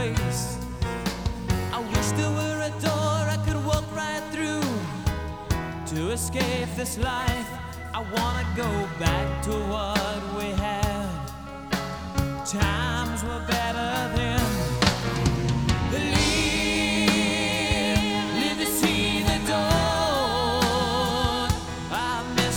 place. I wish there were a door I could walk right through to escape this life. I wanna go back to what we had. Times were better then.